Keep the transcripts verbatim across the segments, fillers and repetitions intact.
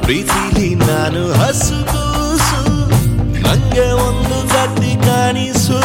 ಪ್ರೀತಿಲಿ ನಾನು ಹಸುಗೂಸು ನಂಗೆ ಒಂದು ಗತಿ ಕಾಣಿಸು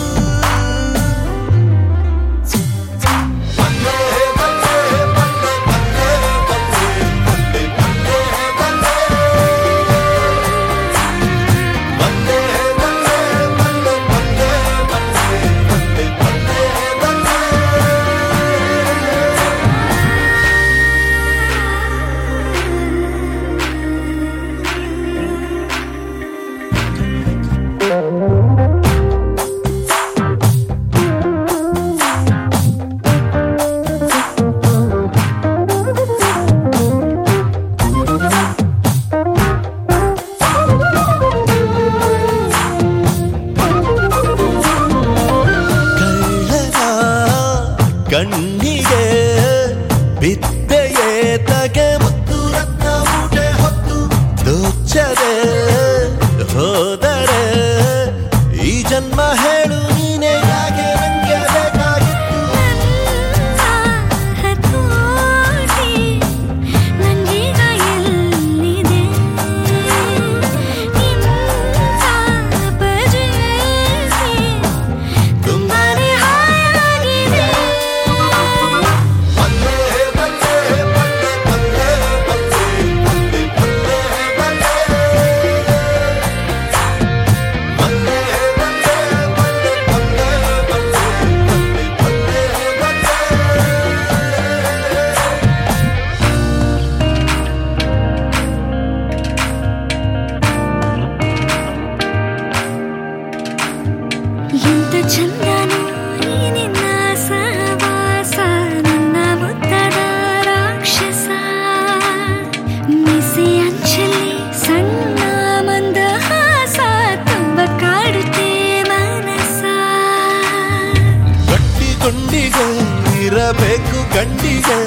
ಕಣ್ಣಿಗೆ ಬಿದ್ದೆಯೇ ತಗೆ ಮುತ್ತು ರತ್ನ ಮೂಟೆ ಹೊತ್ತು ದೋಚದೆ ಹೋದರೆ ಈ ಜನ್ಮ ಹೇಳು ನೀನೆ ಯಾಕೆ ನಂಗೆ ಬೇಕಾಗಿತ್ತು ನಂಗೀಗ ಎಲ್ಲಿದೆ ತುಂಬಾನೇ ಹಾಯಾಗಿದೆ ಎಂತ ಚಂದನು ಈ ನಿನ್ನ ಸಹವಾಸ ನನ್ನ ಮುದ್ದದ ರಾಕ್ಷಸ ಮಿಸಿ ಅಂಚಲಿ ಸಣ್ಣ ಮಂದಹಾಸ ತುಂಬ ಕಾಡುತ್ತೆ ಮನಸ ಗಟ್ಟಿ ಗುಂಡಿಗೆ ಇರಬೇಕು ಗಂಡಿಗೆ